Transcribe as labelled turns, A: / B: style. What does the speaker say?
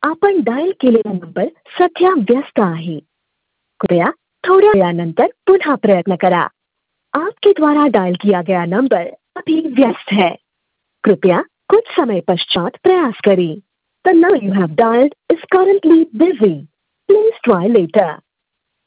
A: आपण डायल केलेला नंबर सध्या व्यस्त आहे. कृपया थोड्या वेळानंतर पुन्हा प्रयत्न करा. आपके द्वारा डायल किया गया नंबर अभी व्यस्त है. कृपया कुछ समय पश्चात प्रयास करें. The number you have dialed is currently busy. Please try later.